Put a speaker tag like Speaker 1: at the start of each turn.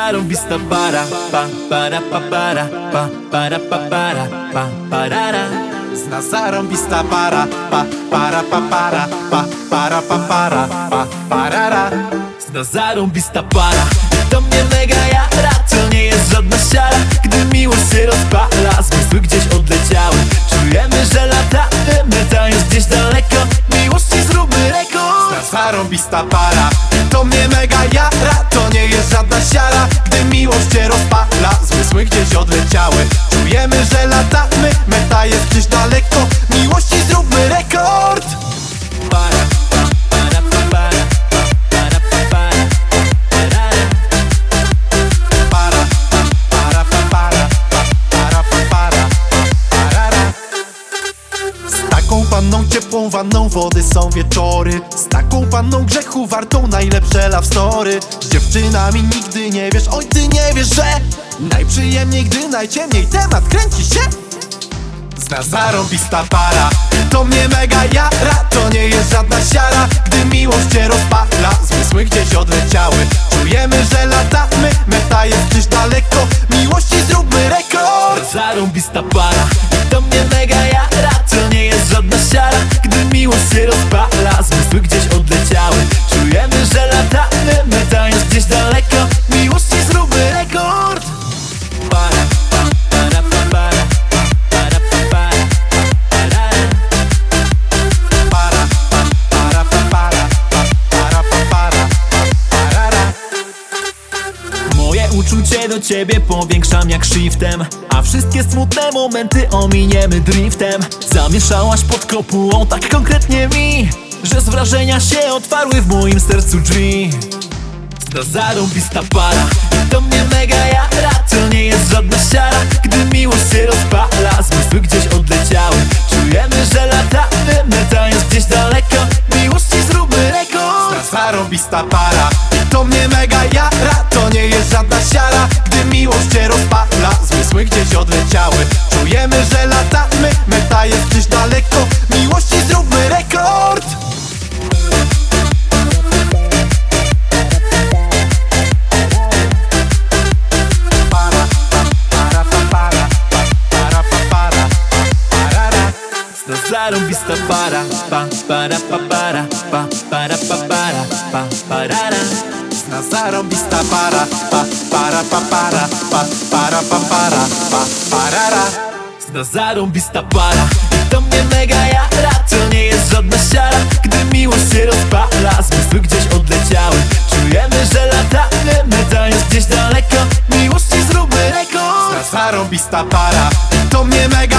Speaker 1: zarąbista para. Pa, para, pa, para, pa, para, pa, para, pa, parara.
Speaker 2: Zna zarąbista para, pa, para, pa, para, pa, para, pa, para, pa, parara.
Speaker 1: Zna zarąbista para. To mnie mega jara, to nie jest żadna siara. Gdy miłość się rozpala, zmysły gdzieś odleciały. Czujemy, że latamy, metając gdzieś daleko. Miłości zróbmy rekord.
Speaker 2: Zna zarąbista para, to mnie mega jara, to nie jest żadna siara. Gdy miłość cię rozpala, zmysły gdzieś odleciały. Czujemy, że latamy, meta jest gdzieś daleko. Miłości zróbmy rekord.
Speaker 1: Para, para, pa, para, para, pa, para, parara.
Speaker 2: Para, para, pa, para, para, pa, para, parara. Z taką panną ciepłą wanną wody są wieczory. Z taką panną grzechu wartą najlepsze love story. Z dziewczynami nigdy nie wiesz, oj ty nie wiesz, że najprzyjemniej, gdy najciemniej temat kręci się. Zna zarąbista para, to mnie mega jara, to nie jest żadna siara. Gdy miłość cię rozpala, zmysły gdzieś odleciały. Czujemy, że latamy, meta jest gdzieś daleko. Miłości zróbmy rekord.
Speaker 1: Zarąbista para. To mnie mega jara, to nie jest żadna siara. Gdy miłość się rozpala, zmysły gdzieś odleciały. Czujemy, że latamy, metając gdzieś daleko. Miłości zróbmy rekord. Para, pa, para, pa, para, para, pa, para, parara.
Speaker 2: Para, para, pa, para, para, pa, para, parara.
Speaker 1: Moje uczucie do ciebie powiększam jak shiftem, a wszystkie smutne momenty ominiemy driftem. Zamieszałaś pod kopułą tak konkretnie mi, że z wrażenia się otwarły w moim sercu drzwi. To zarąbista para, to mnie mega jara, to nie jest żadna siara. Gdy miłość się rozpala, zmysły gdzieś odleciały. Czujemy, że latamy, metając gdzieś daleko. Miłości zróbmy rekord.
Speaker 2: Zna zarąbista para, to mnie mega jara, to nie jest żadna siara. Gdy miłość cię rozpala, zmysły gdzieś odleciały. Czujemy, że latamy, meta jest gdzieś daleko. Miłości zróbmy rekord. Para, para, pa, para, para, pa, para, parara.
Speaker 1: To zarąbista para, pa, para, pa, para, pa, para, pa, para, pa, parara.
Speaker 2: Zna zarąbista para, pa, para, pa, para, pa, para, pa, para, pa, parara.
Speaker 1: To zarąbista para. To mnie mega jara, to nie jest żadna siara. Gdy miłość się rozpala, zmysły gdzieś odleciały. Czujemy, że latamy, metając gdzieś daleko. Miłości zróbmy rekord.
Speaker 2: Zna zarąbista para, to mnie mega